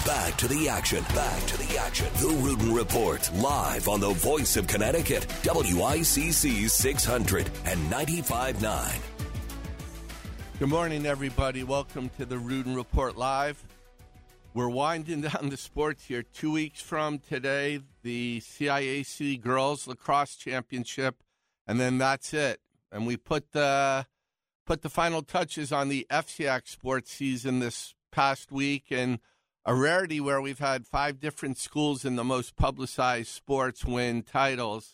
Back to the action. The Rudin Report, live on the voice of Connecticut, WICC 600 and 95.9. Good morning, everybody. Welcome to the Rudin Report Live. We're winding down the sports here. 2 weeks from today, the CIAC Girls Lacrosse Championship, and then that's it. And we put the final touches on the FCIAC sports season this past week, and a rarity where we've had 5 different schools in the most publicized sports win titles.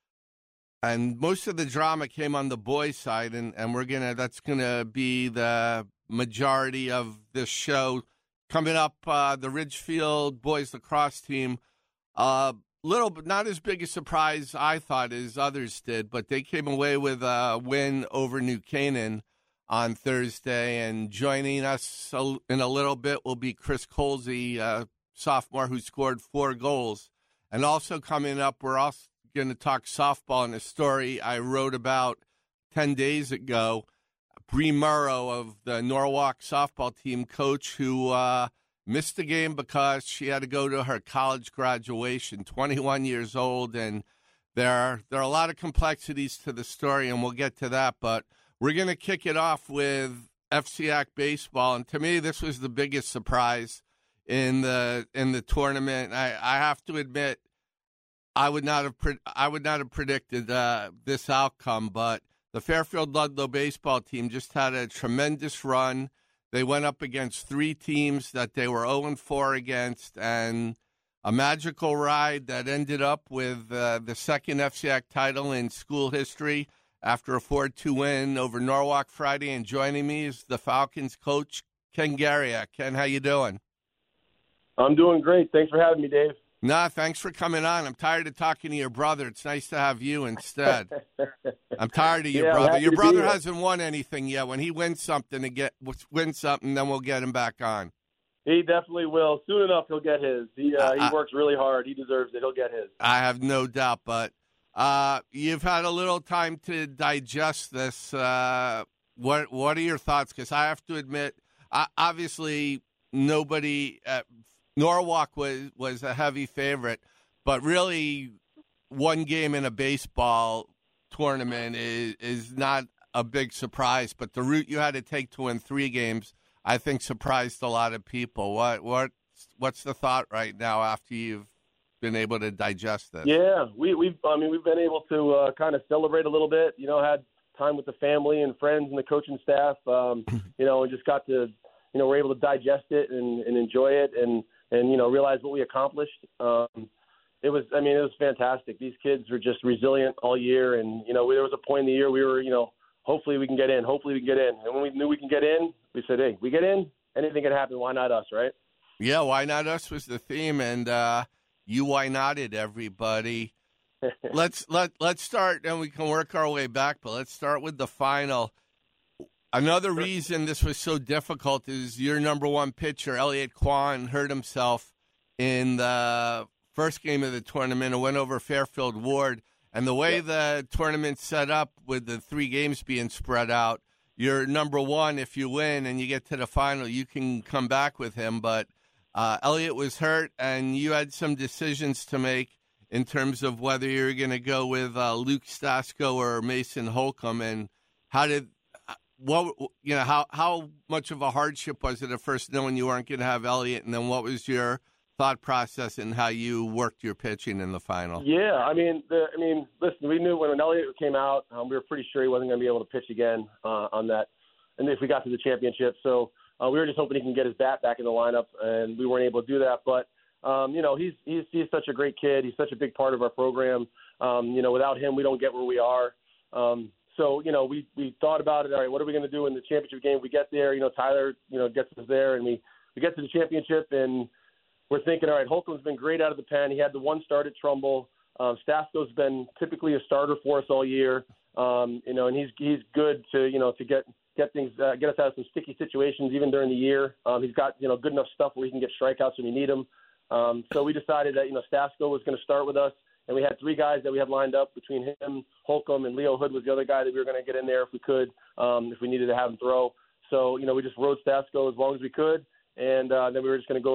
And most of the drama came on the boys' side, and that's gonna be the majority of this show. Coming up, the Ridgefield boys lacrosse team, little, but not as big a surprise I thought as others did, but they came away with a win over New Canaan on Thursday. And joining us in a little bit will be Chris Colsey, a sophomore who scored 4 goals. And also coming up, we're also going to talk softball in a story I wrote about 10 days ago. Bree Murrow of the Norwalk softball team coach who missed the game because she had to go to her college graduation, 21 years old. And there are a lot of complexities to the story, and we'll get to that. But we're going to kick it off with FCIAC baseball. And to me, this was the biggest surprise in the tournament. I have to admit, I would not have predicted this outcome, but the Fairfield Ludlow baseball team just had a tremendous run. They went up against 3 teams that they were 0-4 against, and a magical ride that ended up with the second FCIAC title in school history after a 4-2 win over Norwalk Friday. And joining me is the Falcons coach, Ken Garriak. Ken, how you doing? I'm doing great. Thanks for having me, Dave. Nah, thanks for coming on. I'm tired of talking to your brother. It's nice to have you instead. I'm tired of your brother. Your brother hasn't won anything yet. When he wins something, then we'll get him back on. He definitely will. Soon enough, he'll get his. He works really hard. He deserves it. He'll get his. I have no doubt. But you've had a little time to digest this. What are your thoughts? Because I have to admit, obviously, nobody Norwalk was a heavy favorite, but really one game in a baseball tournament is not a big surprise. But the route you had to take to win 3 games, I think, surprised a lot of people. What's the thought right now after you've been able to digest this? Yeah, we've been able to kind of celebrate a little bit. Had time with the family and friends and the coaching staff. And just got to we're able to digest it and enjoy it and realize what we accomplished. It was fantastic. These kids were just resilient all year, and there was a point in the year we were, hopefully we can get in. And when we knew we can get in, we said, hey, we get in, anything can happen. Why not us, right? Yeah, why not us was the theme, and you why notted everybody. Let's start, and we can work our way back. But let's start with the final. Another reason this was so difficult is your number 1 pitcher, Elliot Kwan, hurt himself in the first game of the tournament and went over Fairfield Ward. And the way the tournament's set up with the 3 games being spread out, you're number 1. If you win and you get to the final, you can come back with him. But Elliot was hurt, and you had some decisions to make in terms of whether you're going to go with Luke Stasko or Mason Holcomb. And how much of a hardship was it at first knowing you weren't going to have Elliott, and then what was your thought process and how you worked your pitching in the final? Yeah, listen, we knew when Elliott came out, we were pretty sure he wasn't going to be able to pitch again on that, and if we got to the championship. So we were just hoping he can get his bat back in the lineup, and we weren't able to do that. But he's such a great kid. He's such a big part of our program. Without him, we don't get where we are. So, we thought about it. All right, what are we going to do in the championship game? We get there, Tyler, gets us there, and we get to the championship, and we're thinking, all right, Holcomb's been great out of the pen. He had the 1 start at Trumbull. Stasko's been typically a starter for us all year, and he's good to get things, get us out of some sticky situations even during the year. He's got good enough stuff where he can get strikeouts when you need them. So we decided that Stasko was going to start with us. And we had 3 guys that we had lined up between him, Holcomb, and Leo Hood was the other guy that we were going to get in there if we could, if we needed to have him throw. So, we just rode Stasko as long as we could. And then we were just going to go to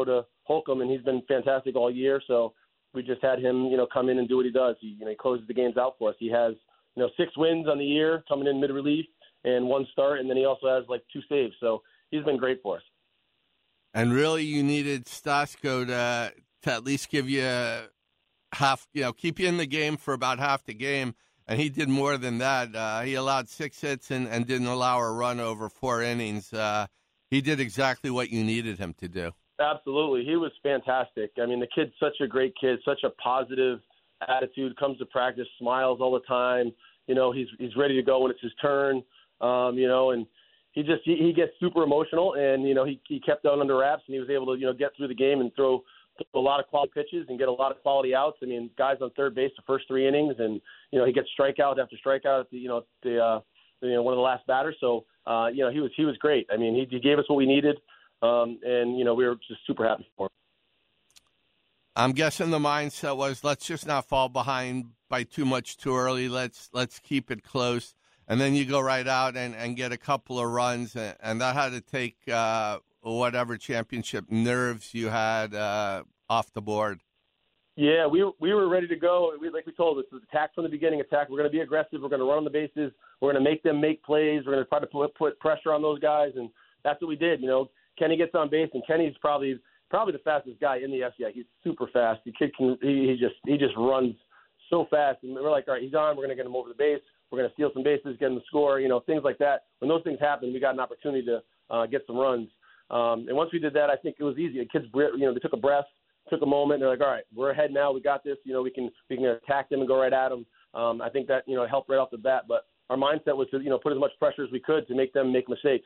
Holcomb, and he's been fantastic all year. So we just had him, come in and do what he does. He closes the games out for us. He has, 6 wins on the year coming in mid-relief and 1 start, and then he also has 2 saves. So he's been great for us. And really, you needed Stasko to at least give you half, keep you in the game for about half the game. And he did more than that. He allowed 6 hits and didn't allow a run over 4 innings. He did exactly what you needed him to do. Absolutely. He was fantastic. I mean, the kid's such a great kid, such a positive attitude, comes to practice, smiles all the time. He's ready to go when it's his turn, and he gets super emotional, and, he kept that under wraps, and he was able to, get through the game and throw a lot of quality pitches and get a lot of quality outs. I mean, guys on third base the first 3 innings, and, he gets strikeout after strikeout at one of the last batters. So, he was great. I mean, he gave us what we needed, and, we were just super happy for him. I'm guessing the mindset was, let's just not fall behind by too much too early. Let's keep it close. And then you go right out and get a couple of runs, and that had to take whatever championship nerves you had off the board. Yeah, we were ready to go. Like we told us, attack from the beginning. Attack. We're going to be aggressive. We're going to run on the bases. We're going to make them make plays. We're going to try to put pressure on those guys, and that's what we did. Kenny gets on base, and Kenny's probably the fastest guy in the FCI. He's super fast. The kid he just runs so fast, and we're like, all right, he's on. We're going to get him over the base. We're going to steal some bases, get him to score. Things like that. When those things happen, we got an opportunity to get some runs. And once we did that, I think it was easy. The kids, they took a breath, took a moment. They're like, all right, we're ahead now. We got this. We can attack them and go right at them. I think that helped right off the bat. But our mindset was to put as much pressure as we could to make them make mistakes.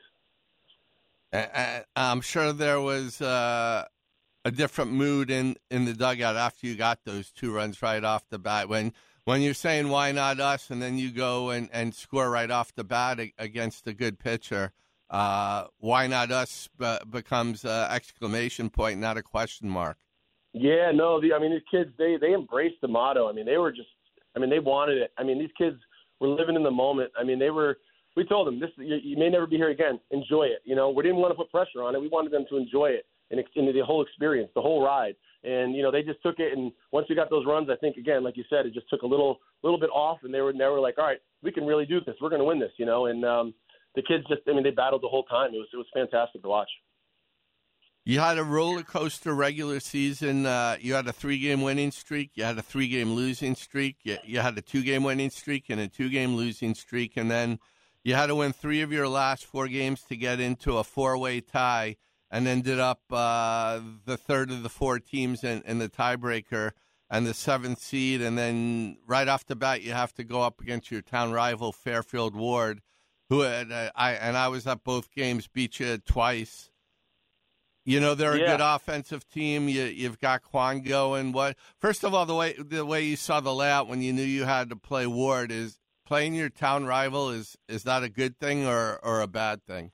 I'm sure there was a different mood in the dugout after you got those 2 runs right off the bat. When you're saying, why not us, and then you go and score right off the bat against a good pitcher, why not us becomes an exclamation point, not a question mark. Yeah, no, these kids, they embraced the motto. They wanted it. These kids were living in the moment. We told them, you may never be here again. Enjoy it. We didn't want to put pressure on it. We wanted them to enjoy it and the whole experience, the whole ride. And, they just took it. And once we got those runs, I think, again, like you said, it just took a little bit off. And they were like, all right, we can really do this. We're going to win this, And the kids they battled the whole time. It was fantastic to watch. You had a roller coaster regular season. You had a 3-game winning streak. You had a 3-game losing streak. You had a 2-game winning streak and a 2-game losing streak. And then you had to win 3 of your last 4 games to get into a 4-way tie, and ended up the third of the 4 teams in the tiebreaker and the 7th seed. And then right off the bat, you have to go up against your town rival, Fairfield Ward, who I was at both games, beat you twice. They're a good offensive team. You've got Quan going. First of all, the way you saw the layout when you knew you had to play Ward is playing your town rival. Is that a good thing or a bad thing?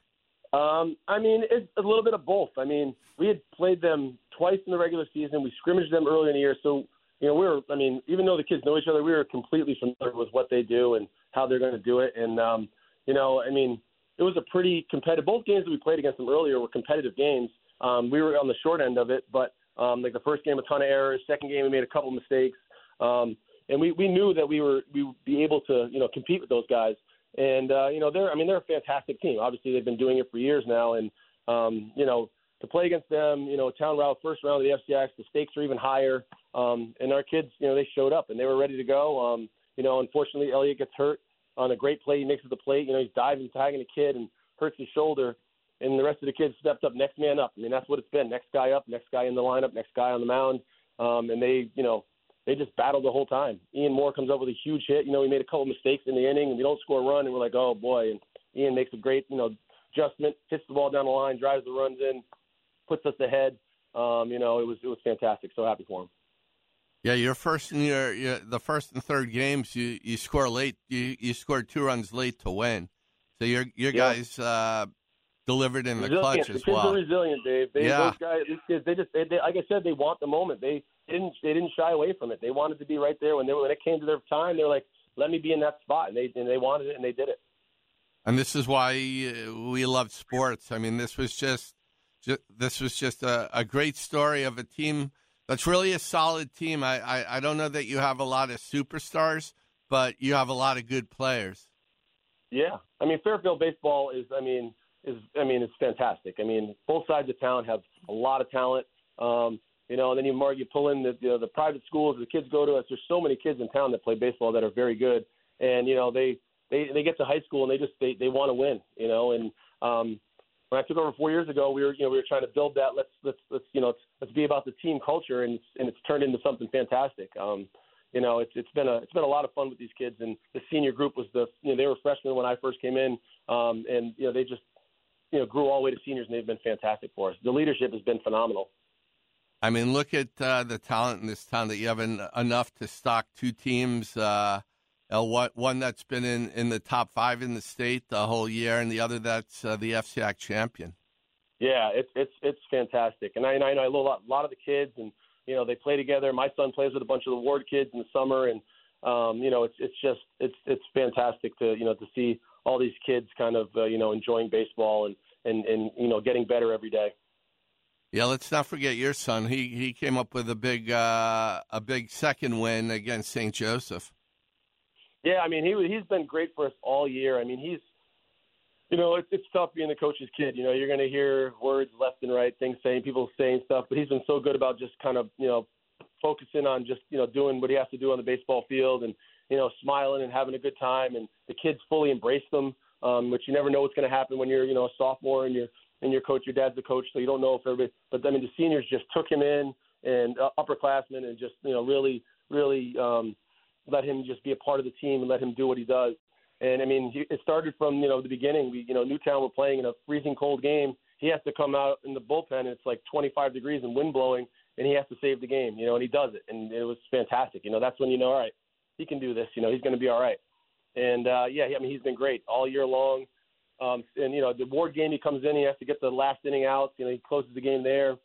It's a little bit of both. We had played them twice in the regular season. We scrimmaged them earlier in the year. So, even though the kids know each other, we were completely familiar with what they do and how they're going to do it. And, it was a pretty competitive – both games that we played against them earlier were competitive games. We were on the short end of it, but the first game, a ton of errors. Second game, we made a couple of mistakes. And we knew that we would be able to, compete with those guys. And, they're a fantastic team. Obviously, they've been doing it for years now. And, to play against them, town round, first round of the FCX, the stakes are even higher. And our kids, they showed up and they were ready to go. Unfortunately, Elliot gets hurt on a great play. He makes it to the plate. He's diving, tagging a kid and hurts his shoulder. And the rest of the kids stepped up, next man up. That's what it's been. Next guy up, next guy in the lineup, next guy on the mound. And they just battled the whole time. Ian Moore comes up with a huge hit. We made a couple mistakes in the inning, and we don't score a run, and we're like, oh, boy. And Ian makes a great, adjustment, hits the ball down the line, drives the runs in, puts us ahead. It was fantastic. So happy for him. Yeah, the first and third games, you score late. You scored 2 runs late to win. So your guys delivered in the clutch as well. The kids are resilient, Dave. Those guys, these kids, they like I said, they want the moment. They didn't shy away from it. They wanted to be right there when it came to their time. They were like, let me be in that spot, and they wanted it, and they did it. And this is why we love sports. This was just this was just a great story of a team that's really a solid team. I don't know that you have a lot of superstars, but you have a lot of good players. Yeah, I mean, Fairfield baseball is it's fantastic. I mean, both sides of town have a lot of talent. You know, and then you pull in the private schools the kids go to. There's so many kids in town that play baseball that are very good, and you know they get to high school and they want to win. You know, and when I took over 4 years ago, we were trying to build that. Let's be about the team culture, and it's turned into something fantastic. You know, it's been a lot of fun with these kids, and the senior group was they were freshmen when I first came in, and you know they just grew all the way to seniors, and they've been fantastic for us. The leadership has been phenomenal. I mean, look at the talent in this town that you have enough to stock two teams. One that's been in the top 5 in the state the whole year, and the other that's the FCIAC champion. Yeah, it's fantastic, and I know a lot of the kids, and you know they play together. My son plays with a bunch of the ward kids in the summer, and you know it's fantastic to to see all these kids kind of enjoying baseball and you know getting better every day. Yeah, let's not forget your son. He came up with a big second win against St. Joseph. Yeah, I mean he's been great for us all year. I mean it's tough being the coach's kid. You know, you're going to hear words left and right, people saying stuff, but he's been so good about just kind of focusing on just doing what he has to do on the baseball field and smiling and having a good time. And the kids fully embrace them, which you never know what's going to happen when you're a sophomore and your coach, your dad's the coach, so you don't know if everybody. But I mean, the seniors just took him in, and upperclassmen, and just really let him just be a part of the team and let him do what he does. And I mean, it started from the beginning. We Newtown were playing in a freezing cold game. He has to come out in the bullpen, and it's like 25 degrees and wind blowing, and he has to save the game. And he does it, and it was fantastic. That's when all right, he can do this. He's going to be all right. And I mean, he's been great all year long. And the ward game, he comes in, he has to get the last inning out. He closes the game there.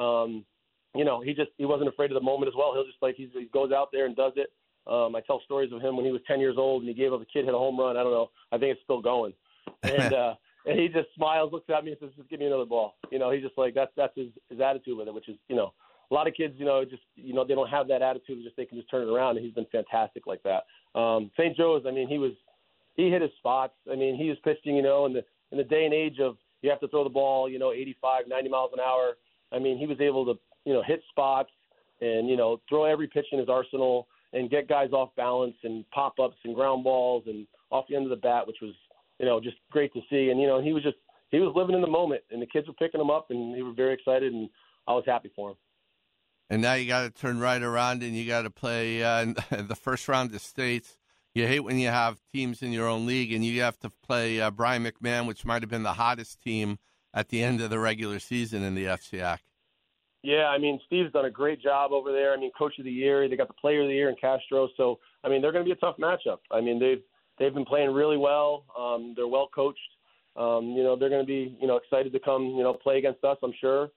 He wasn't afraid of the moment as well. He'll just he goes out there and does it. I tell stories of him when he was 10 years old and he gave up a kid hit a home run. I don't know. I think it's still going. And he just smiles, looks at me and says, "Just give me another ball." He's just that's his attitude with it, which is a lot of kids they don't have that attitude. They can just turn it around, and he's been fantastic like that. St. Joe's, I mean, he hit his spots. I mean, he was pitching, in the day and age of you have to throw the ball, 85, 90 miles an hour. I mean, he was able to, hit spots and, throw every pitch in his arsenal and get guys off balance and pop-ups and ground balls and off the end of the bat, which was, just great to see. And, he was living in the moment, and the kids were picking him up, and they were very excited, and I was happy for him. And now you got to turn right around, and you got to play the first round of states. You hate when you have teams in your own league, and you have to play Brian McMahon, which might have been the hottest team at the end of the regular season in the FCIAC. Yeah, I mean, Steve's done a great job over there. I mean, Coach of the Year, they got the Player of the Year in Castro. So, I mean, they're going to be a tough matchup. I mean, they've been playing really well. They're well coached. They're going to be excited to come play against us, I'm sure.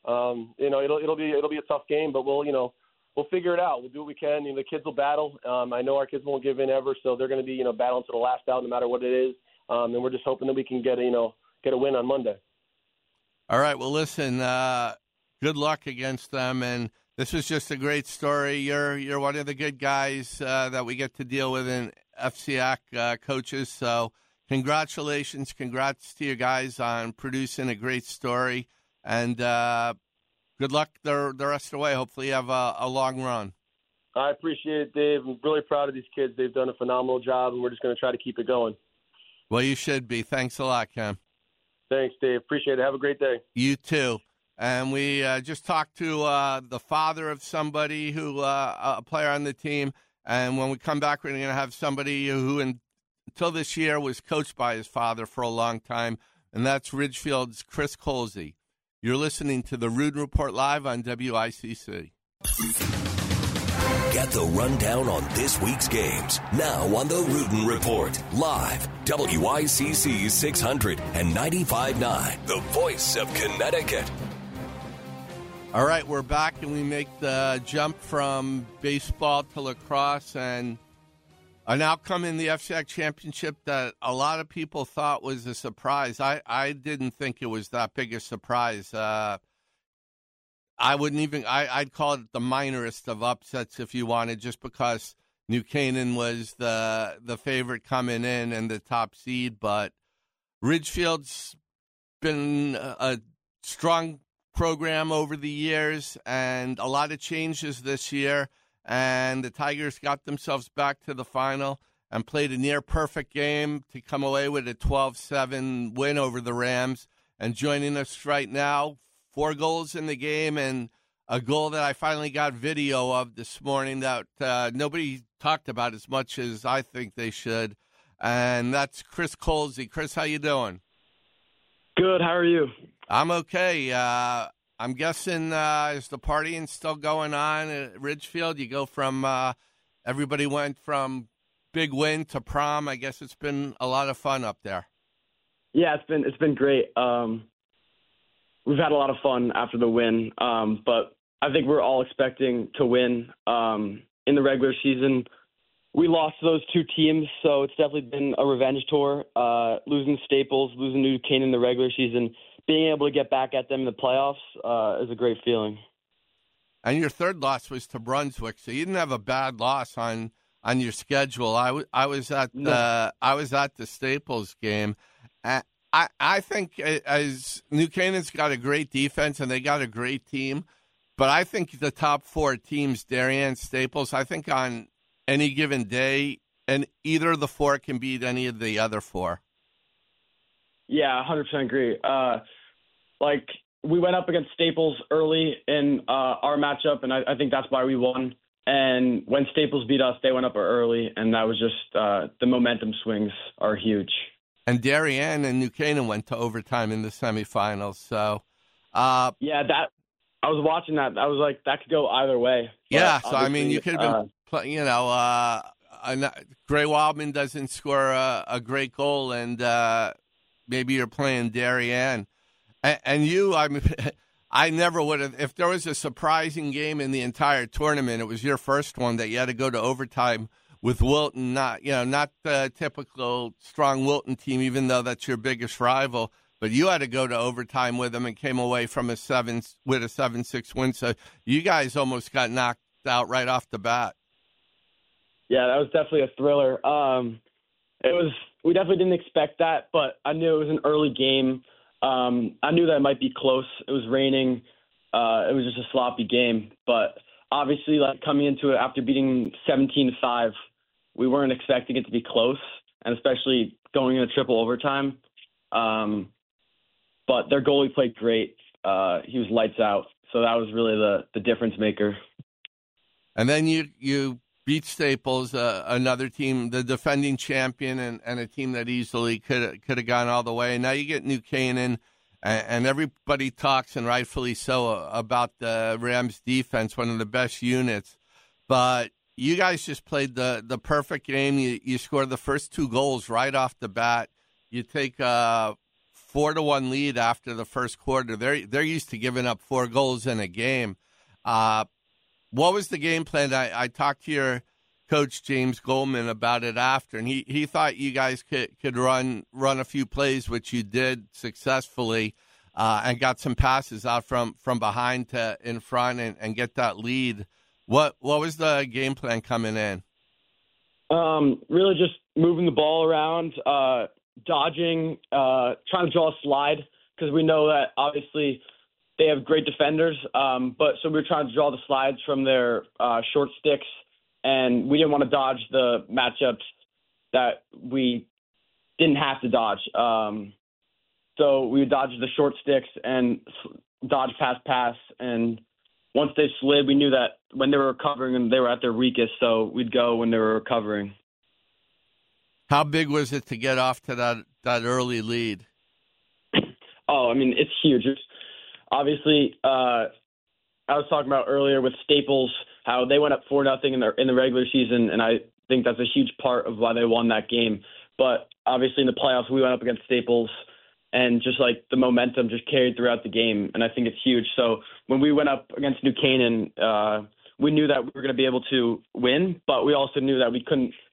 It'll be a tough game, but we'll figure it out. We'll do what we can. The kids will battle. I know our kids won't give in ever, so they're going to be battling to the last out, no matter what it is. And we're just hoping that we can get a win on Monday. All right. Well, listen. Good luck against them, and this was just a great story. You're one of the good guys that we get to deal with in FCIAC coaches. So congratulations, congrats to you guys on producing a great story, and good luck the rest of the way. Hopefully you have a long run. I appreciate it, Dave. I'm really proud of these kids. They've done a phenomenal job, and we're just going to try to keep it going. Well, you should be. Thanks a lot, Cam. Thanks, Dave. Appreciate it. Have a great day. You too. And we just talked to the father of somebody who a player on the team. And when we come back, we're going to have somebody who until this year was coached by his father for a long time, and that's Ridgefield's Chris Colsey. You're listening to the Rudin Report live on WICC. Get the rundown on this week's games now on the Rudin Report live. WICC 600 and 95.9, the voice of Connecticut. All right, we're back, and we make the jump from baseball to lacrosse. And An outcome in the FCAC championship that a lot of people thought was a surprise. I didn't think it was that big a surprise. I wouldn't even. I'd call it the minorest of upsets if you wanted, just because New Canaan was the favorite coming in and the top seed. But Ridgefield's been a strong program over the years, and a lot of changes this year. And the Tigers got themselves back to the final and played a near-perfect game to come away with a 12-7 win over the Rams. And joining us right now, 4 goals in the game and a goal that I finally got video of this morning that nobody talked about as much as I think they should. And that's Chris Colsey. Chris, how you doing? Good. How are you? I'm okay. I'm guessing is the partying still going on at Ridgefield? You go from everybody went from big win to prom. I guess it's been a lot of fun up there. Yeah, it's been great. We've had a lot of fun after the win, but I think we're all expecting to win. In the regular season, we lost to those 2 teams, so it's definitely been a revenge tour. Losing Staples, losing New Canaan in the regular season, being able to get back at them in the playoffs is a great feeling. And your third loss was to Brunswick, so you didn't have a bad loss on your schedule. I was at the Staples game. I think as New Canaan's got a great defense and they got a great team, but I think the top 4 teams, Darien, Staples, I think on any given day, and either of the 4 can beat any of the other 4. Yeah, 100% agree. We went up against Staples early in our matchup, and I think that's why we won. And when Staples beat us, they went up early, and that was just the momentum swings are huge. And Darien and New Canaan went to overtime in the semifinals. So, yeah, that I was watching that. I was like, that could go either way. Yeah, so I mean, you could have been, Gray Wildman doesn't score a great goal, and maybe you're playing Darien. And you, I never would have. If there was a surprising game in the entire tournament, it was your first one that you had to go to overtime with Wilton. Not the typical strong Wilton team, even though that's your biggest rival. But you had to go to overtime with them and came away from with a 7-6 win. So you guys almost got knocked out right off the bat. Yeah, that was definitely a thriller. We definitely didn't expect that, but I knew it was an early game. I knew that it might be close. It was raining. It was just a sloppy game. But obviously, coming into it after beating 17-5, we weren't expecting it to be close, and especially going into triple overtime. But their goalie played great. He was lights out. So that was really the difference maker. And then you beat Staples, another team, the defending champion, and a team that easily could have gone all the way. And now you get New Canaan, and everybody talks, and rightfully so, about the Rams' defense, one of the best units. But you guys just played the perfect game. You scored the first 2 goals right off the bat. You take a 4-1 lead after the first quarter. They're used to giving up 4 goals in a game. What was the game plan? I talked to your coach, James Goldman, about it after, and he thought you guys could run a few plays, which you did successfully, and got some passes out from behind to in front and get that lead. What was the game plan coming in? Really just moving the ball around, dodging, trying to draw a slide, because we know that obviously they have great defenders, but so we were trying to draw the slides from their short sticks, and we didn't want to dodge the matchups that we didn't have to dodge. So we would dodge the short sticks and dodge pass, and once they slid, we knew that when they were recovering and they were at their weakest, so we'd go when they were recovering. How big was it to get off to that early lead? Oh, I mean, it's huge. Obviously, I was talking about earlier with Staples, how they went up 4-0 in the regular season, and I think that's a huge part of why they won that game. But obviously in the playoffs, we went up against Staples, and just the momentum just carried throughout the game, and I think it's huge. So when we went up against New Canaan, we knew that we were going to be able to win, but we also knew that we couldn't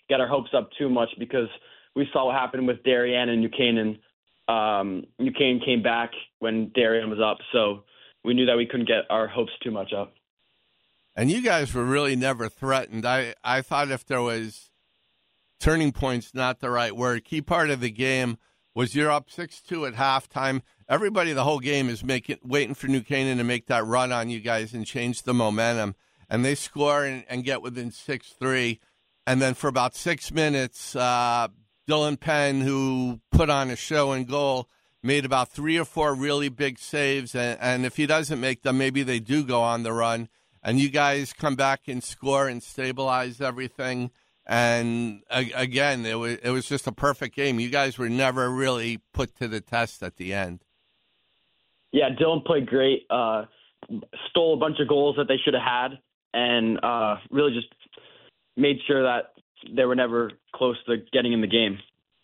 get our hopes up too much because we saw what happened with Darien and New Canaan. New Canaan came back when Darien was up, so we knew that we couldn't get our hopes too much up. And you guys were really never threatened. I thought if there was turning points, not the right word, key part of the game was you're up 6-2 at halftime. Everybody the whole game is waiting for New Canaan to make that run on you guys and change the momentum. And they score and get within 6-3. And then for about 6 minutes, Dylan Penn, who put on a show and goal, made about 3 or 4 really big saves. And if he doesn't make them, maybe they do go on the run. And you guys come back and score and stabilize everything. And again, it was just a perfect game. You guys were never really put to the test at the end. Yeah, Dylan played great. Stole a bunch of goals that they should have had, and really just made sure that they were never close to getting in the game.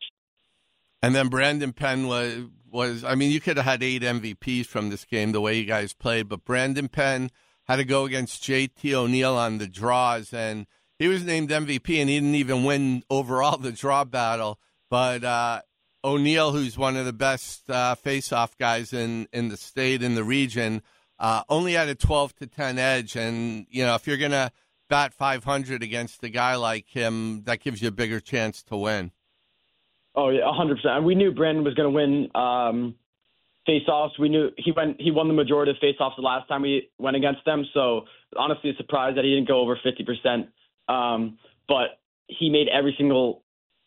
And then Brandon Penn was I mean, you could have had 8 MVPs from this game the way you guys played, but Brandon Penn had to go against JT O'Neill on the draws, and he was named MVP, and he didn't even win overall the draw battle. But O'Neill, who's one of the best face-off guys in the state, in the region, only had a 12-10 edge. And, you know, if you're going to bat 500 against a guy like him, that gives you a bigger chance to win. Oh, yeah, 100%. We knew Brandon was going to win face-offs. We knew he won the majority of face-offs the last time we went against them. So honestly, a surprise that he didn't go over 50%. But he made every single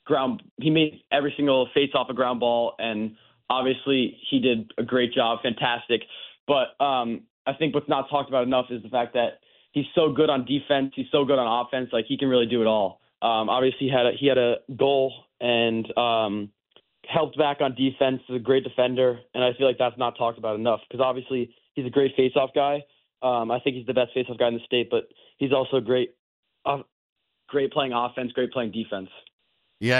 face-off a ground ball, and obviously he did a great job, fantastic. But I think what's not talked about enough is the fact that he's so good on defense, he's so good on offense, like he can really do it all. Obviously he had a goal and helped back on defense. He's a great defender, and I feel like that's not talked about enough because obviously he's a great face-off guy. I think he's the best face-off guy in the state, but he's also great playing offense, great playing defense. Yeah,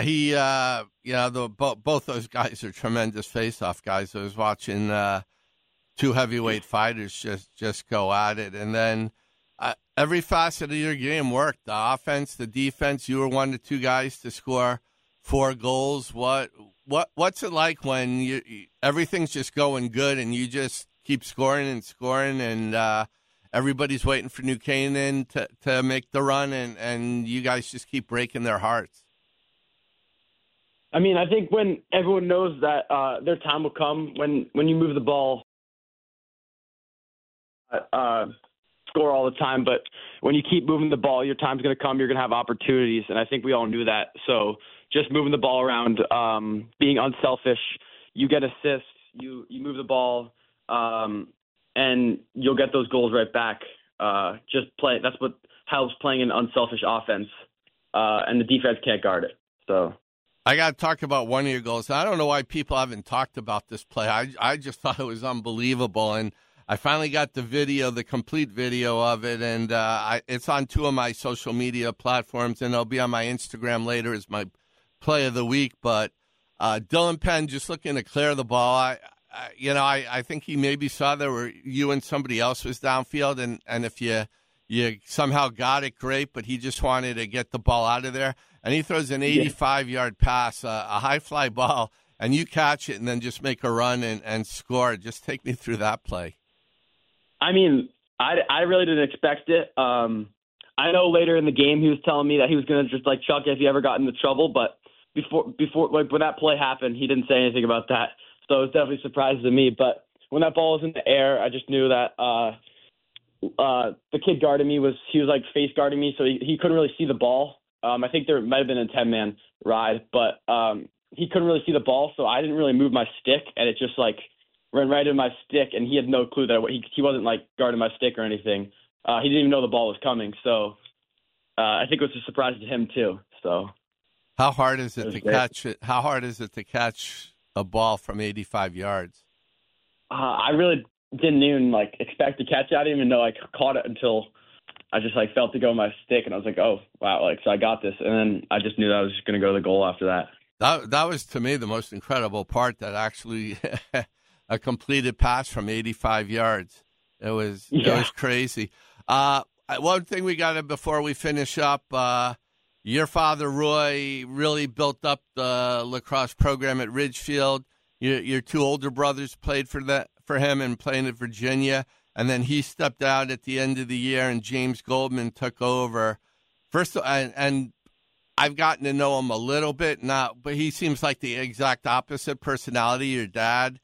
both those guys are tremendous face-off guys. I was watching 2 heavyweight fighters just go at it, and then every facet of your game worked. The offense, the defense. You were 1 to 2 guys to score 4 goals. What's it like when everything's just going good and you just keep scoring and scoring and everybody's waiting for New Canaan to make the run and you guys just keep breaking their hearts? I mean, I think when everyone knows that their time will come, when you move the ball, score all the time, but when you keep moving the ball, your time's going to come, you're going to have opportunities, and I think we all knew that. So just moving the ball around, being unselfish, you get assists, you move the ball, and you'll get those goals right back. Just play. That's what helps playing an unselfish offense, and the defense can't guard it. So I got to talk about one of your goals. I don't know why people haven't talked about this play. I just thought it was unbelievable, and I finally got the video, the complete video of it, and it's on 2 of my social media platforms, and it'll be on my Instagram later as my play of the week. But Dylan Penn just looking to clear the ball. I think he maybe saw there were you and somebody else was downfield, and if you somehow got it, great, but he just wanted to get the ball out of there. And he throws an 85-yard pass, a high fly ball, and you catch it and then just make a run and score. Just take me through that play. I mean, I really didn't expect it. I know later in the game he was telling me that he was going to just like chuck it if he ever got into trouble, but before like when that play happened, he didn't say anything about that. So it was definitely a surprise to me. But when that ball was in the air, I just knew that the kid guarding me was like face guarding me, so he couldn't really see the ball. I think there might have been a 10-man ride, but he couldn't really see the ball, so I didn't really move my stick, and it just like ran right in my stick, and he had no clue that he wasn't like guarding my stick or anything. He didn't even know the ball was coming, so I think it was a surprise to him too. So how hard is it to catch it? How hard is it to catch a ball from 85 yards? I really didn't even like expect to catch it. I didn't even know I caught it until I just like felt it go in my stick, and I was like, oh wow, like so I got this, and then I just knew that I was just going to go to the goal after that. That was to me the most incredible part, that actually a completed pass from 85 yards. It was crazy. One thing we got to, before we finish up, your father, Roy, really built up the lacrosse program at Ridgefield. Your two older brothers played for him and playing at Virginia. And then he stepped out at the end of the year, and James Goldman took over. And I've gotten to know him a little bit, but he seems like the exact opposite personality. Your dad,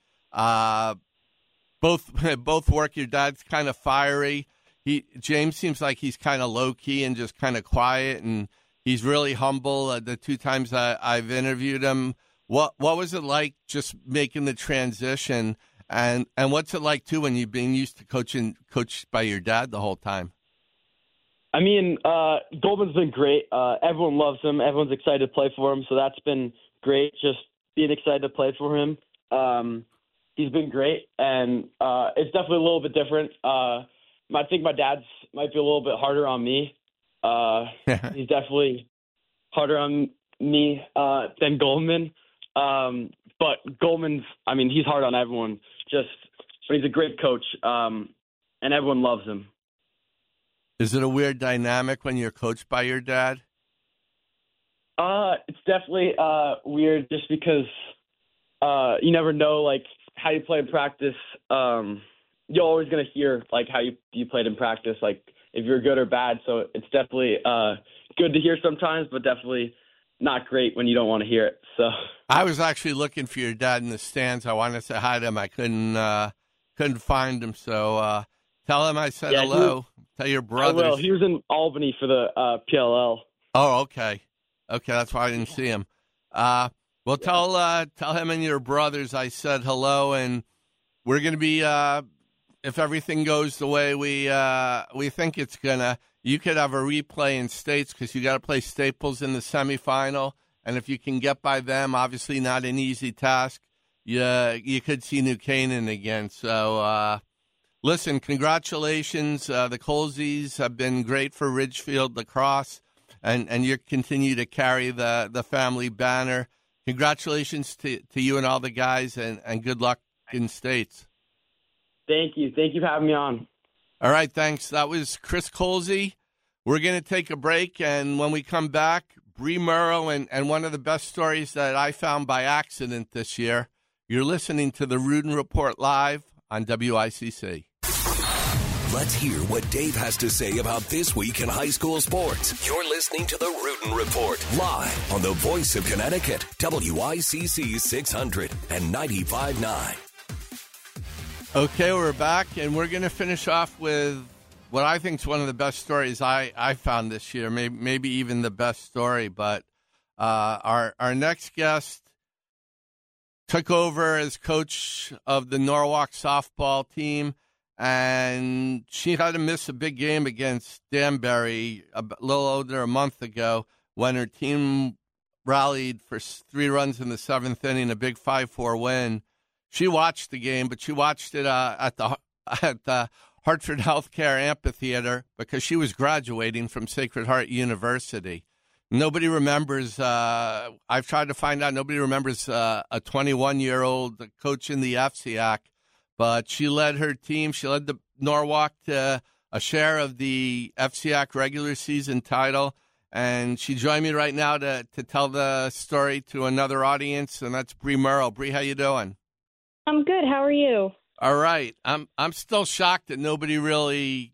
both work. Your dad's kind of fiery. James seems like he's kind of low key and just kind of quiet, and he's really humble. The two times I've interviewed him, what was it like just making the transition? And what's it like, too, when you've been used to coached by your dad the whole time? I mean, Goldman's been great. Everyone loves him. Everyone's excited to play for him, so that's been great, just being excited to play for him. He's been great, and it's definitely a little bit different. I think my dad's might be a little bit harder on me. He's definitely harder on me than Goldman. But Goldman's, I mean, he's hard on everyone. But he's a great coach, and everyone loves him. Is it a weird dynamic when you're coached by your dad? It's definitely weird, just because you never know, like, how you play in practice. You're always gonna hear like how you played in practice, like if you're good or bad. So it's definitely good to hear sometimes, but definitely not great when you don't want to hear it. So I was actually looking for your dad in the stands. I wanted to say hi to him. I couldn't find him. So tell him I said hello. Tell your brothers. I will. He was in Albany for the PLL. Oh, okay. That's why I didn't see him. Well, tell him and your brothers I said hello, and we're going to be, if everything goes the way we think it's gonna, you could have a replay in States because you got to play Staples in the semifinal, and if you can get by them, obviously not an easy task. You could see New Canaan again. So, listen, congratulations. The Colesies have been great for Ridgefield lacrosse, and you continue to carry the family banner. Congratulations to you and all the guys, and good luck in States. Thank you. Thank you for having me on. All right, thanks. That was Chris Colesy. We're going to take a break, and when we come back, Bree Murrow and one of the best stories that I found by accident this year. You're listening to the Rudin Report live on WICC. Let's hear what Dave has to say about this week in high school sports. You're listening to the Rudin Report live on the Voice of Connecticut, WICC 600 and 95.9. Okay, we're back, and we're going to finish off with what I think is one of the best stories I found this year, maybe even the best story. But our next guest took over as coach of the Norwalk softball team, and she had to miss a big game against Danbury a little over a month ago when her team rallied for 3 runs in the 7th inning, a big 5-4 win. She watched the game, but she watched it at the Hartford Healthcare Amphitheater because she was graduating from Sacred Heart University. Nobody remembers, I've tried to find out, nobody remembers a 21-year-old coach in the FCIAC, but she led her team. She led the Norwalk to a share of the FCIAC regular season title, and she joined me right now to tell the story to another audience, and that's Bree Murrow. Bree, how you doing? I'm good. How are you? All right. I'm still shocked that nobody really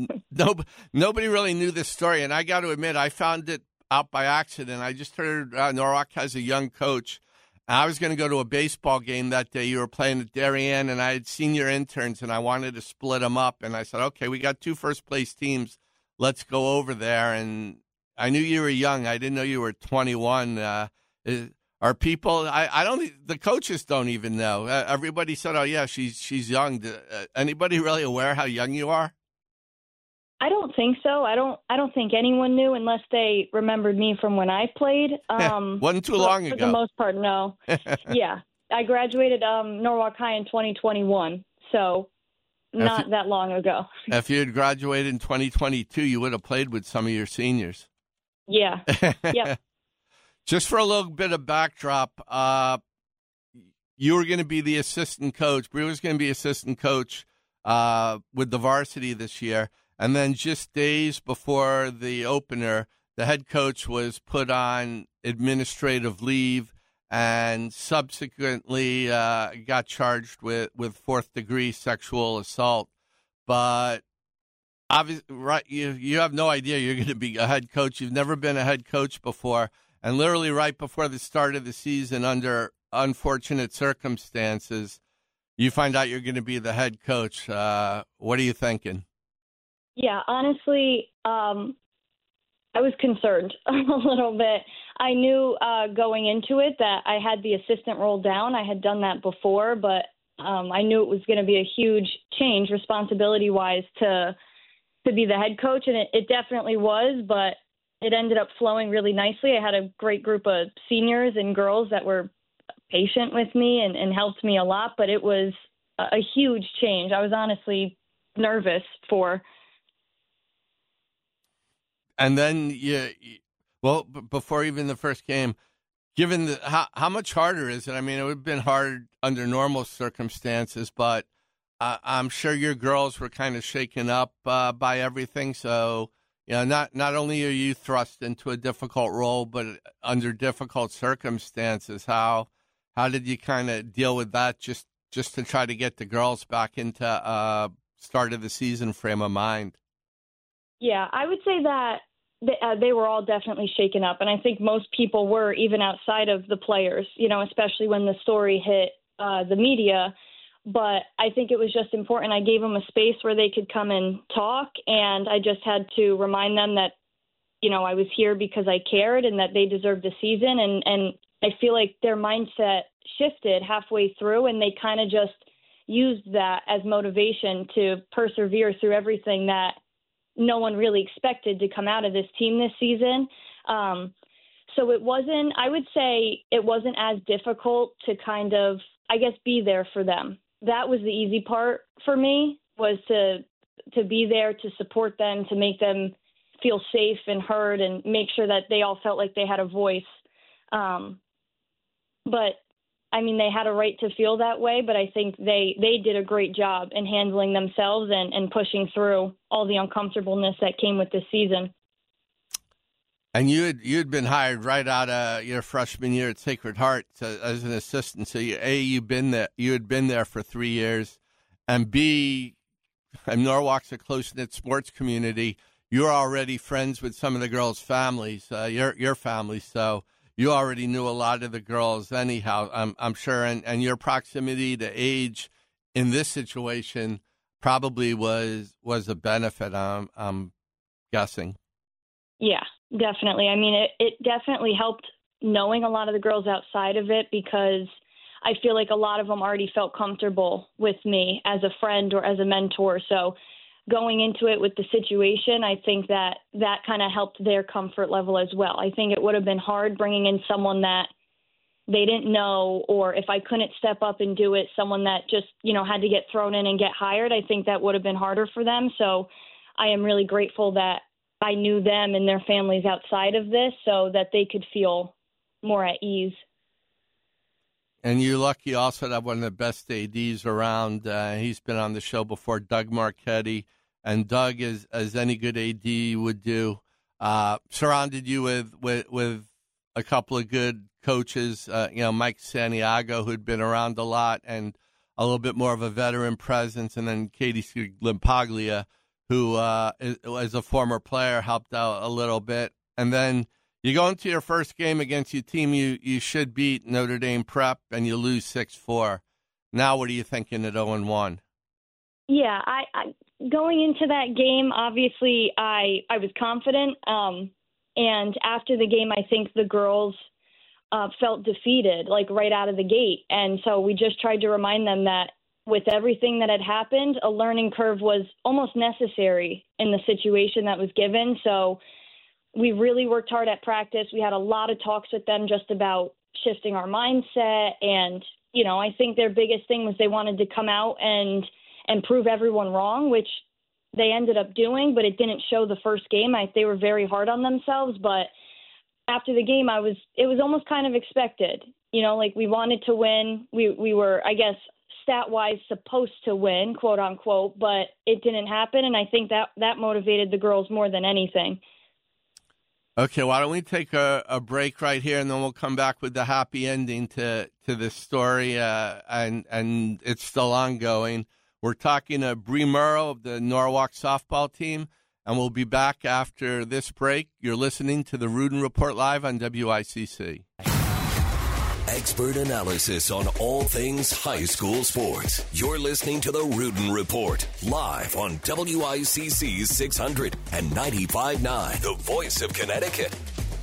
knew this story, and I got to admit, I found it out by accident. I just heard Norwalk has a young coach. I was going to go to a baseball game that day. You were playing at Darien, and I had senior interns, and I wanted to split them up. And I said, okay, we got 2 first-place teams. Let's go over there. And I knew you were young. I didn't know you were 21. Are people? I don't. The coaches don't even know. Everybody said, "Oh yeah, she's young." Anybody really aware how young you are? I don't think so. I don't think anyone knew unless they remembered me from when I played. Wasn't too long ago. For the most part, no. Yeah, I graduated Norwalk High in 2021, so not that long ago. If you had graduated in 2022, you would have played with some of your seniors. Yeah. Yep. Just for a little bit of backdrop, you were going to be the assistant coach. Bree was going to be assistant coach with the varsity this year. And then just days before the opener, the head coach was put on administrative leave and subsequently got charged with fourth-degree sexual assault. But obviously, right, you have no idea you're going to be a head coach. You've never been a head coach before. And literally right before the start of the season, under unfortunate circumstances, you find out you're going to be the head coach. What are you thinking? Yeah, honestly, I was concerned a little bit. I knew going into it that I had the assistant role down. I had done that before, but I knew it was going to be a huge change responsibility-wise to be the head coach, and it definitely was, but it ended up flowing really nicely. I had a great group of seniors and girls that were patient with me and helped me a lot, but it was a huge change. I was honestly nervous for. And then, before even the first game, given how much harder is it? I mean, it would have been hard under normal circumstances, but I'm sure your girls were kind of shaken up by everything. So, not only are you thrust into a difficult role, but under difficult circumstances. How did you kind of deal with that just to try to get the girls back into start of the season frame of mind? Yeah, I would say that they were all definitely shaken up. And I think most people were, even outside of the players, especially when the story hit the media. But I think it was just important. I gave them a space where they could come and talk. And I just had to remind them that, I was here because I cared and that they deserved the season. And I feel like their mindset shifted halfway through, and they kind of just used that as motivation to persevere through everything that no one really expected to come out of this team this season. So I would say it wasn't as difficult to kind of, I guess, be there for them. That was the easy part for me, was to be there to support them, to make them feel safe and heard and make sure that they all felt like they had a voice. But I mean, they had a right to feel that way, but I think they did a great job in handling themselves and pushing through all the uncomfortableness that came with this season. And you'd been hired right out of your freshman year at Sacred Heart as an assistant. So you had been there for 3 years, and B, and Norwalk's a close-knit sports community. You're already friends with some of the girls' families, your family, so you already knew a lot of the girls anyhow, I'm sure, and your proximity to age in this situation probably was a benefit, I'm guessing. Yeah, definitely. I mean, it definitely helped knowing a lot of the girls outside of it, because I feel like a lot of them already felt comfortable with me as a friend or as a mentor. So going into it with the situation, I think that kind of helped their comfort level as well. I think it would have been hard bringing in someone that they didn't know, or if I couldn't step up and do it, someone that just, had to get thrown in and get hired. I think that would have been harder for them. So I am really grateful that I knew them and their families outside of this so that they could feel more at ease. And you're lucky also to have one of the best ADs around. He's been on the show before, Doug Marchetti. And Doug, as any good AD would do, surrounded you with a couple of good coaches, Mike Santiago, who'd been around a lot and a little bit more of a veteran presence, and then Katie Limpaglia, who, as a former player, helped out a little bit. And then you go into your first game against your team you should beat, Notre Dame Prep, and you lose 6-4. Now what are you thinking at 0-1? Yeah, I going into that game, obviously I was confident. And after the game, I think the girls felt defeated, like right out of the gate. And so we just tried to remind them that with everything that had happened, a learning curve was almost necessary in the situation that was given. So we really worked hard at practice. We had a lot of talks with them just about shifting our mindset. And, I think their biggest thing was they wanted to come out and prove everyone wrong, which they ended up doing, but it didn't show the first game. They were very hard on themselves, but after the game, it was almost kind of expected. Like we wanted to win. We were, I guess, stat-wise supposed to win, quote unquote, but it didn't happen. And I think that motivated the girls more than anything. Okay, why don't we take a break right here, and then we'll come back with the happy ending to this story, and it's still ongoing. We're talking to Bree Murrow of the Norwalk softball team, and we'll be back after this break. You're listening to the Rudin Report live on WICC. Expert analysis on all things high school sports. You're listening to the Rudin Report, live on WICC 600 and 95.9, the voice of Connecticut.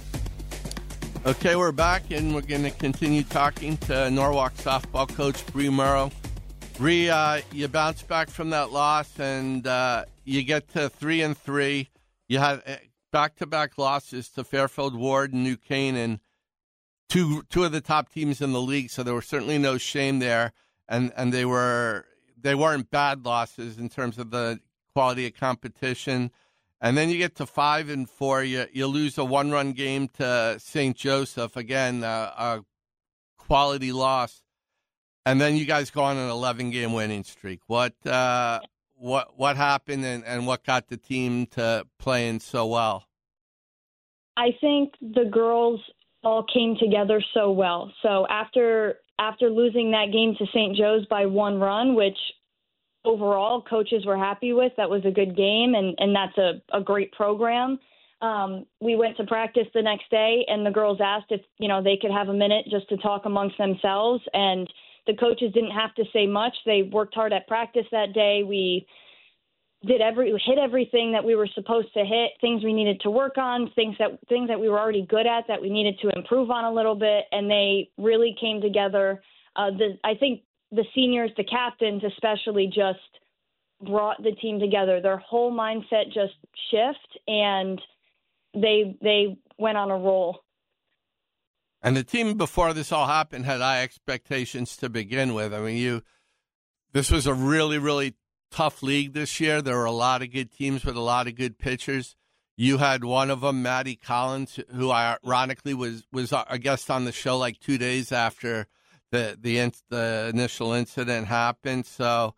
Okay, we're back, and we're going to continue talking to Norwalk softball coach Bree Murrow. Bree, you bounce back from that loss, and you get to 3-3. You had back-to-back losses to Fairfield Ward and New Canaan, two of the top teams in the league, so there was certainly no shame there, and they weren't bad losses in terms of the quality of competition. And then you get to 5-4, you lose a one-run game to St. Joseph, again a quality loss, and then you guys go on an 11-game winning streak. What happened, and what got the team to playing so well? I think the girls all came together so well. So after losing that game to St. Joe's by one run, which overall coaches were happy with, that was a good game, and that's a great program. We went to practice the next day, and the girls asked if they could have a minute just to talk amongst themselves, and the coaches didn't have to say much. They worked hard at practice that day. We hit everything that we were supposed to hit, things we needed to work on, things that we were already good at that we needed to improve on a little bit, and they really came together. I think the seniors, the captains especially, just brought the team together. Their whole mindset just shift, and they went on a roll. And the team before this all happened had high expectations to begin with. I mean, this was a really, really tough league this year. There were a lot of good teams with a lot of good pitchers. You had one of them, Maddie Collins, who ironically was a guest on the show like 2 days after the initial incident happened. So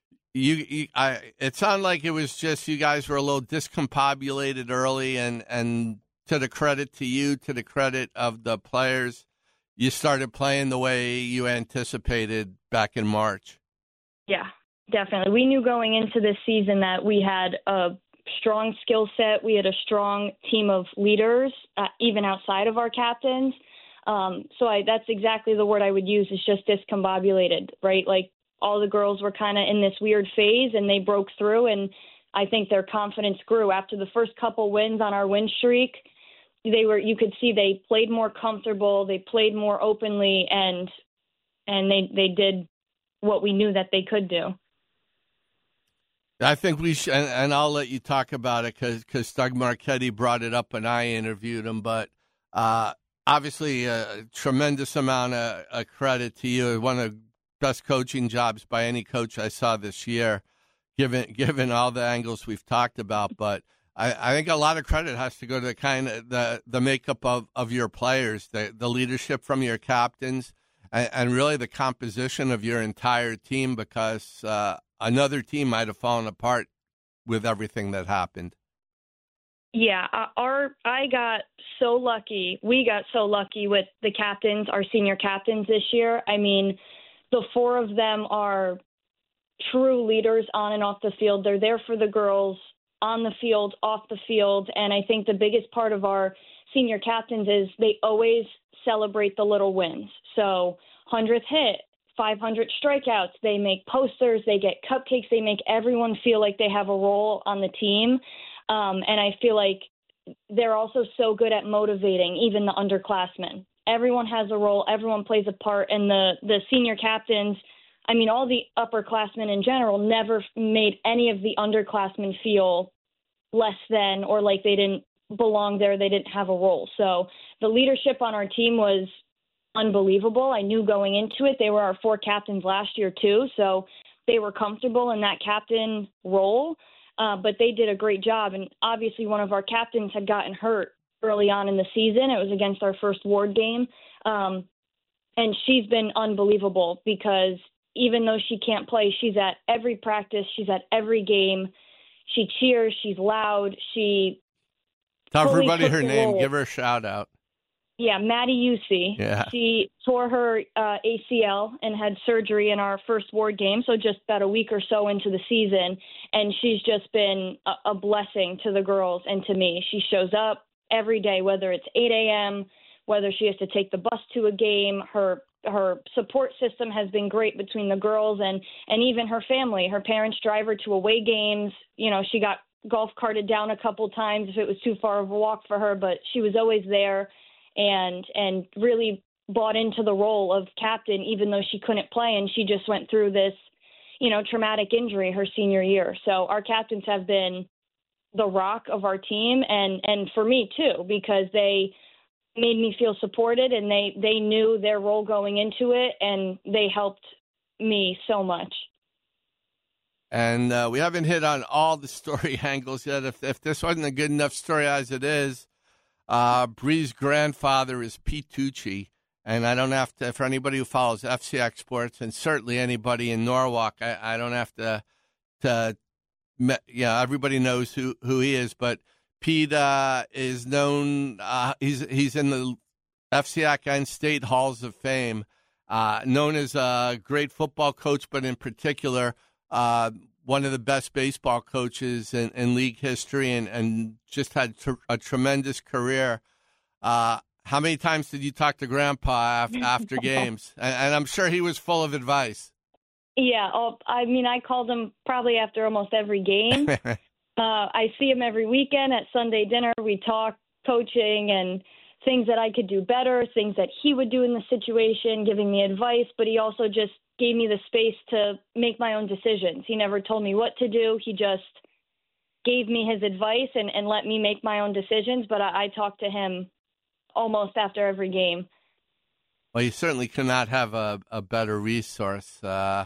it sounded like it was just you guys were a little discombobulated early, and to the credit to you, to the credit of the players, you started playing the way you anticipated back in March. Yeah. Definitely. We knew going into this season that we had a strong skill set. We had a strong team of leaders, even outside of our captains. That's exactly the word I would use, is just discombobulated, right? Like all the girls were kind of in this weird phase, and they broke through, and I think their confidence grew. After the first couple wins on our win streak, you could see they played more comfortable, they played more openly, and they did what we knew that they could do. I think we should, and I'll let you talk about it because Doug Marchetti brought it up when I interviewed him. But obviously, a tremendous amount of credit to you. One of the best coaching jobs by any coach I saw this year, given all the angles we've talked about. But I think a lot of credit has to go to the makeup of your players, the leadership from your captains, and really the composition of your entire team, because another team might have fallen apart with everything that happened. Yeah, I got so lucky. We got so lucky with the captains, our senior captains this year. I mean, the four of them are true leaders on and off the field. They're there for the girls on the field, off the field. And I think the biggest part of our senior captains is they always celebrate the little wins. So 100th hit, 500 strikeouts, they make posters, they get cupcakes, they make everyone feel like they have a role on the team. And I feel like they're also so good at motivating even the underclassmen. Everyone has a role, everyone plays a part, and the senior captains, I mean, all the upperclassmen in general never made any of the underclassmen feel less than or like they didn't belong there, they didn't have a role. So the leadership on our team was unbelievable. I knew going into it, they were our four captains last year too, so they were comfortable in that captain role, but they did a great job. And obviously one of our captains had gotten hurt early on in the season. It was against our first ward game, and she's been unbelievable because even though she can't play, she's at every practice, she's at every game, she cheers, she's loud, she Tell fully everybody took her the name. role. Give her a shout out. Yeah, Maddie Yusi. Yeah. She tore her ACL and had surgery in our first ward game, so just about a week or so into the season. And she's just been a blessing to the girls and to me. She shows up every day, whether it's 8 a.m., whether she has to take the bus to a game. Her support system has been great between the girls and even her family. Her parents drive her to away games. You know, she got golf carted down a couple times if it was too far of a walk for her, but she was always there and really bought into the role of captain, even though she couldn't play. And she just went through this, you know, traumatic injury her senior year. So our captains have been the rock of our team and for me too, because they made me feel supported and they knew their role going into it and they helped me so much. And we haven't hit on all the story angles yet. If this wasn't a good enough story as it is, Bree's grandfather is Pete Tucci, and I don't have to, for anybody who follows FCX Sports, and certainly anybody in Norwalk, I don't have to everybody knows who he is, but Pete is known, he's in the FCX and State Halls of Fame, known as a great football coach, but in particular, one of the best baseball coaches in league history and just had a tremendous career. How many times did you talk to Grandpa after games? And I'm sure he was full of advice. Yeah. I mean, I called him probably after almost every game. I see him every weekend at Sunday dinner. We talk coaching and things that I could do better, things that he would do in the situation, giving me advice, but he also just gave me the space to make my own decisions. He never told me what to do. He just gave me his advice and let me make my own decisions, but I talked to him almost after every game. Well, you certainly could not have a better resource.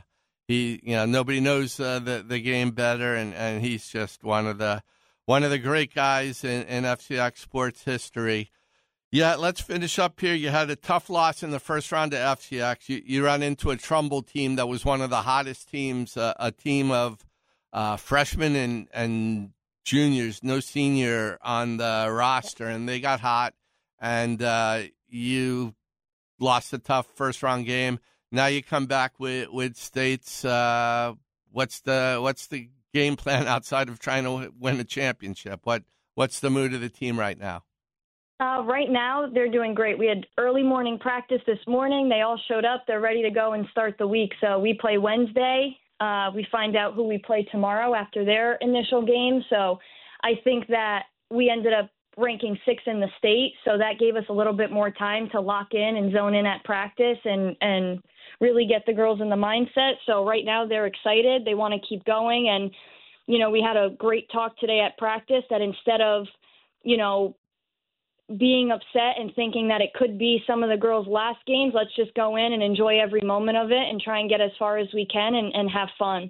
Nobody knows the game better, and he's just one of the great guys in FCX sports history. Yeah, let's finish up here. You had a tough loss in the first round of FCX. You ran into a Trumbull team that was one of the hottest teams, a team of freshmen and juniors, no senior on the roster, and they got hot, and you lost a tough first-round game. Now you come back with States. What's the game plan outside of trying to win a championship? What's the mood of the team right now? Right now, they're doing great. We had early morning practice this morning. They all showed up. They're ready to go and start the week. So we play Wednesday. We find out who we play tomorrow after their initial game. So I think that we ended up ranking 6th in the state. So that gave us a little bit more time to lock in and zone in at practice and really get the girls in the mindset. So right now they're excited. They want to keep going. And, you know, we had a great talk today at practice that instead of, you know, being upset and thinking that it could be some of the girls' last games, let's just go in and enjoy every moment of it and try and get as far as we can and have fun.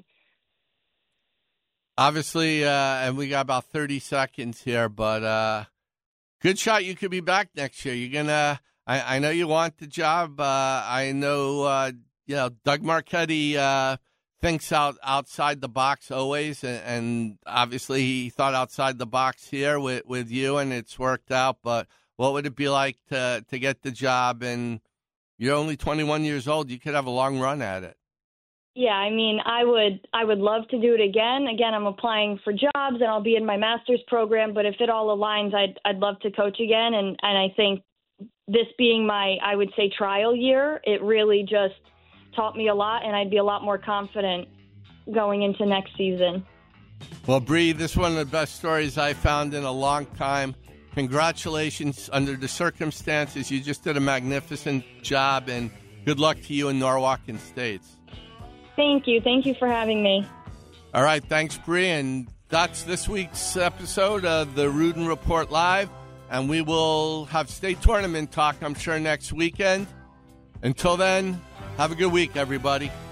Obviously, and we got about 30 seconds here, but good shot you could be back next year. You're gonna. I know you want the job. I know. Doug Marchetti thinks outside the box always, and obviously he thought outside the box here with you, and it's worked out. But what would it be like to get the job? And you're only 21 years old. You could have a long run at it. Yeah, I mean, I would love to do it again. Again, I'm applying for jobs, and I'll be in my master's program. But if it all aligns, I'd love to coach again. And I think this being my, I would say, trial year, it really just taught me a lot, and I'd be a lot more confident going into next season. Well, Bree, this is one of the best stories I found in a long time. Congratulations under the circumstances. You just did a magnificent job, and good luck to you in Norwalk and States. Thank you. Thank you for having me. All right. Thanks, Bree. And that's this week's episode of the Rudin Report Live. And we will have state tournament talk, I'm sure, next weekend. Until then, have a good week, everybody.